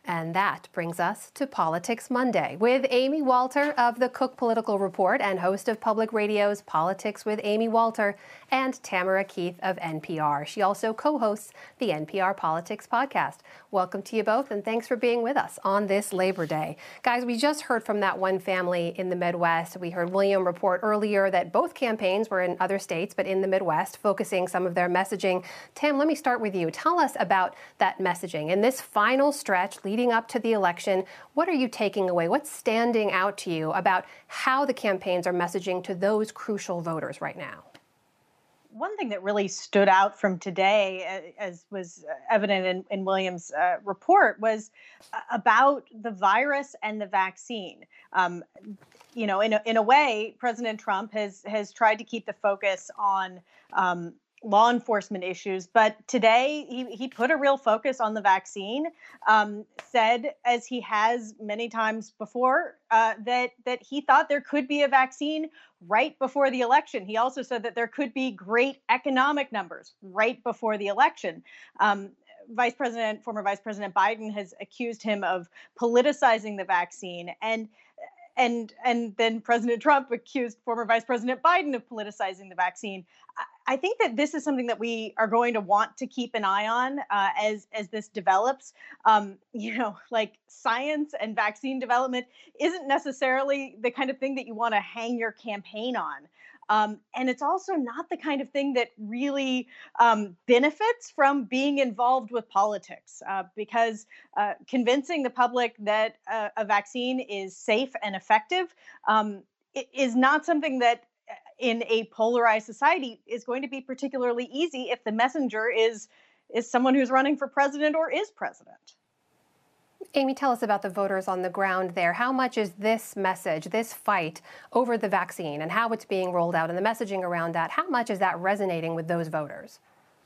And that brings us to Politics Monday with Amy Walter of the Cook Political Report and host of Public Radio's Politics with Amy Walter, and Tamara Keith of NPR. She also co-hosts the NPR Politics podcast. Welcome to you both, and thanks for being with us on this Labor Day. Guys, we just heard from that one family in the Midwest. We heard William report earlier that both campaigns were in other states, but in the Midwest, focusing some of their messaging. Tam, let me start with you. Tell us about that messaging. In this final stretch leading up to the election, what are you taking away? What's standing out to you about how the campaigns are messaging to those crucial voters right now? One thing that really stood out from today, as was evident in William's report, was about the virus and the vaccine. In a way, President Trump has tried to keep the focus on law enforcement issues, but today he put a real focus on the vaccine. Said, as he has many times before, that he thought there could be a vaccine right before the election. He also said that there could be great economic numbers right before the election. Former Vice President Biden has accused him of politicizing the vaccine, and then President Trump accused former Vice President Biden of politicizing the vaccine. I think that this is something that we are going to want to keep an eye on as this develops. Like science and vaccine development isn't necessarily the kind of thing that you want to hang your campaign on. And it's also not the kind of thing that really benefits from being involved with politics, because convincing the public that a vaccine is safe and effective is not something that in a polarized society is going to be particularly easy if the messenger is someone who's running for president or is president. Amy, tell us about the voters on the ground there. How much is this message, this fight over the vaccine and how it's being rolled out and the messaging around that, how much is that resonating with those voters?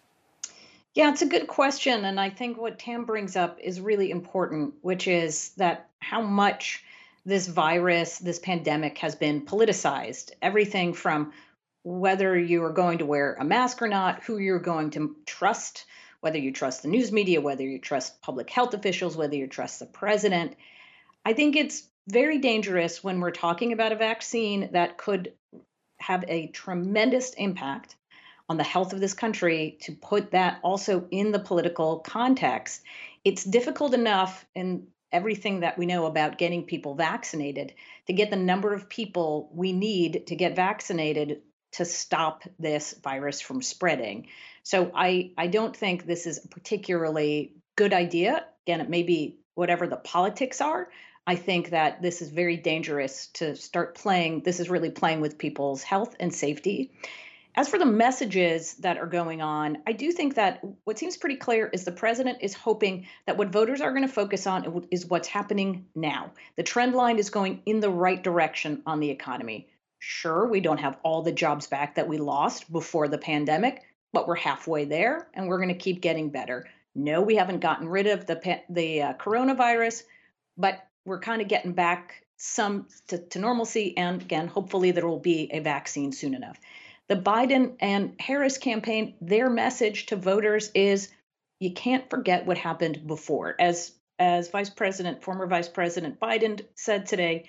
Yeah, it's a good question. And I think what Tam brings up is really important, which is that how much this virus, this pandemic has been politicized. Everything from whether you are going to wear a mask or not, who you're going to trust, whether you trust the news media, whether you trust public health officials, whether you trust the president. I think it's very dangerous when we're talking about a vaccine that could have a tremendous impact on the health of this country to put that also in the political context. It's difficult enough in everything that we know about getting people vaccinated to get the number of people we need to get vaccinated to stop this virus from spreading. So I don't think this is a particularly good idea. Again, it may be whatever the politics are. I think that this is very dangerous to start playing. This is really playing with people's health and safety. As for the messages that are going on, I do think that what seems pretty clear is the president is hoping that what voters are going to focus on is what's happening now. The trend line is going in the right direction on the economy. Sure, we don't have all the jobs back that we lost before the pandemic, but we're halfway there and we're going to keep getting better. No, we haven't gotten rid of the coronavirus, but we're kind of getting back some to normalcy. And again, hopefully there will be a vaccine soon enough. The Biden and Harris campaign, their message to voters is you can't forget what happened before. As former Vice President Biden said today,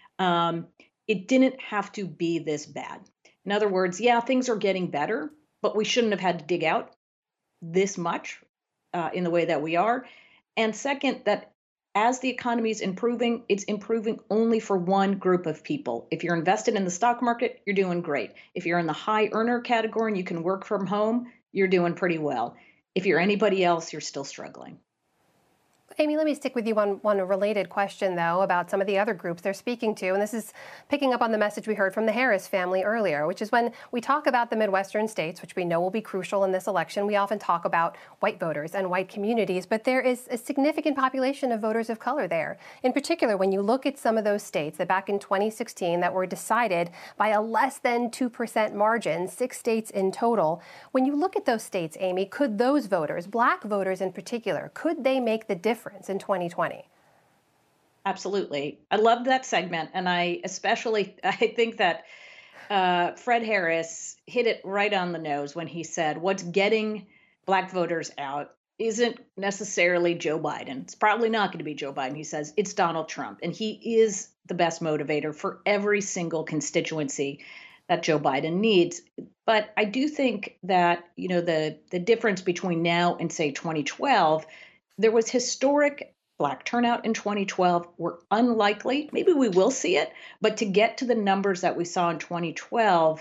it didn't have to be this bad. In other words, yeah, things are getting better, but we shouldn't have had to dig out this much in the way that we are. And second, that as the economy is improving, it's improving only for one group of people. If you're invested in the stock market, you're doing great. If you're in the high earner category and you can work from home, you're doing pretty well. If you're anybody else, you're still struggling. Amy, let me stick with you on one related question, though, about some of the other groups they're speaking to. And this is picking up on the message we heard from the Harris family earlier, which is when we talk about the Midwestern states, which we know will be crucial in this election, we often talk about white voters and white communities, but there is a significant population of voters of color there. In particular, when you look at some of those states that back in 2016 that were decided by a less than 2% margin, 6 states in total, when you look at those states, Amy, could those voters, black voters in particular, could they make the difference in 2020? Absolutely. I loved that segment. And I think that Fred Harris hit it right on the nose when he said, what's getting black voters out isn't necessarily Joe Biden. It's probably not going to be Joe Biden. He says it's Donald Trump, and he is the best motivator for every single constituency that Joe Biden needs. But I do think that, the difference between now and say 2012, there was historic Black turnout in 2012. We're unlikely, maybe we will see it, but to get to the numbers that we saw in 2012,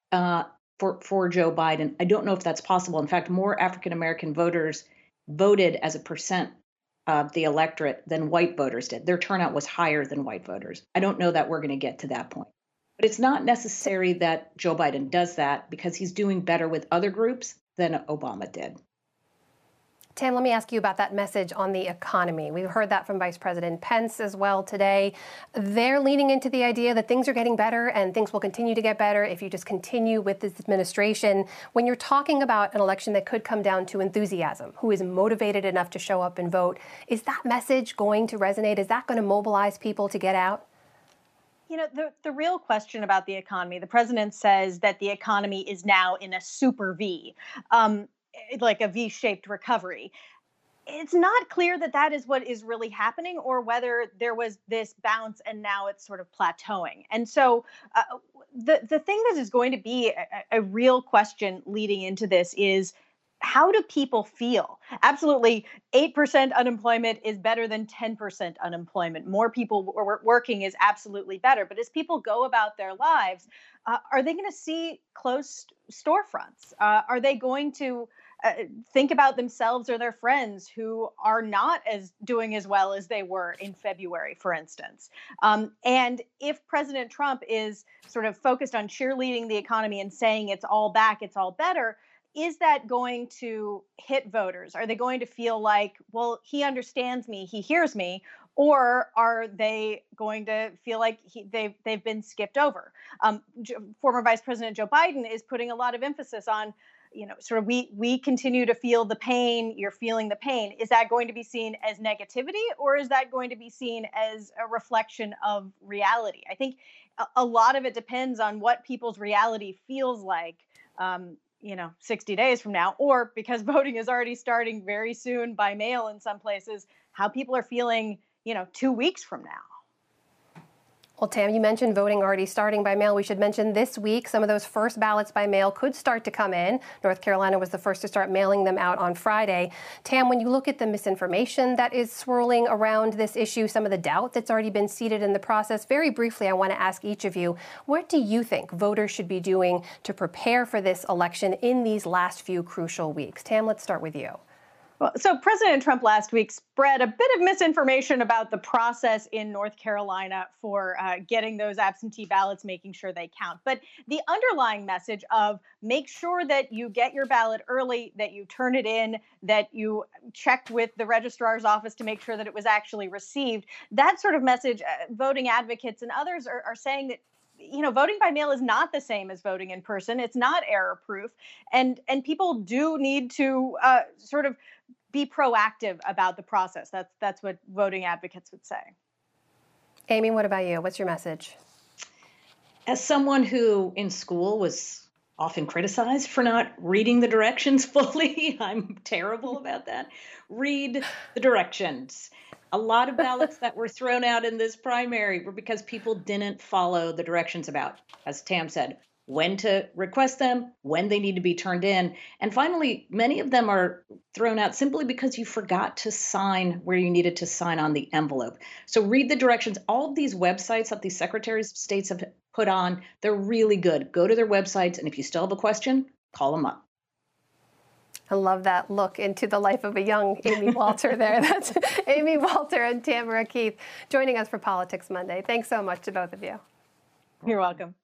for Joe Biden, I don't know if that's possible. In fact, more African American voters voted as a percent of the electorate than white voters did. Their turnout was higher than white voters. I don't know that we're going to get to that point. But it's not necessary that Joe Biden does that, because he's doing better with other groups than Obama did. Tam, let me ask you about that message on the economy. We've heard that from Vice President Pence as well today. They're leaning into the idea that things are getting better and things will continue to get better if you just continue with this administration. When you're talking about an election that could come down to enthusiasm, who is motivated enough to show up and vote, is that message going to resonate? Is that going to mobilize people to get out? The real question about the economy, the president says that the economy is now in a super V. Like a V-shaped recovery. It's not clear that that is what is really happening, or whether there was this bounce and now it's sort of plateauing. And so the thing that is going to be a real question leading into this is, how do people feel? Absolutely, 8% unemployment is better than 10% unemployment. More people working is absolutely better. But as people go about their lives, are they going to see closed storefronts? Are they going to think about themselves or their friends who are not doing as well as they were in February, for instance? And if President Trump is sort of focused on cheerleading the economy and saying it's all back, it's all better, is that going to hit voters? Are they going to feel like, well, he understands me, he hears me? Or are they going to feel like they've been skipped over? Former Vice President Joe Biden is putting a lot of emphasis on, sort of we continue to feel the pain, you're feeling the pain. Is that going to be seen as negativity, or is that going to be seen as a reflection of reality? I think a lot of it depends on what people's reality feels like, 60 days from now, or because voting is already starting very soon by mail in some places, how people are feeling, 2 weeks from now. Well, Tam, you mentioned voting already starting by mail. We should mention this week some of those first ballots by mail could start to come in. North Carolina was the first to start mailing them out on Friday. Tam, when you look at the misinformation that is swirling around this issue, some of the doubt that's already been seeded in the process, very briefly, I want to ask each of you, what do you think voters should be doing to prepare for this election in these last few crucial weeks? Tam, let's start with you. Well, so President Trump last week spread a bit of misinformation about the process in North Carolina for getting those absentee ballots, making sure they count. But the underlying message of make sure that you get your ballot early, that you turn it in, that you checked with the registrar's office to make sure that it was actually received, that sort of message, voting advocates and others are saying that voting by mail is not the same as voting in person. It's not error proof. And people do need to sort of be proactive about the process. That's what voting advocates would say. Amy, what about you? What's your message? As someone who in school was often criticized for not reading the directions fully, I'm terrible about that. Read the directions. A lot of ballots that were thrown out in this primary were because people didn't follow the directions about, as Tam said, when to request them, when they need to be turned in. And finally, many of them are thrown out simply because you forgot to sign where you needed to sign on the envelope. So read the directions. All of these websites that these secretaries of states have put on, they're really good. Go to their websites, and if you still have a question, call them up. I love that look into the life of a young Amy Walter there. That's Amy Walter and Tamara Keith joining us for Politics Monday. Thanks so much to both of you. You're welcome.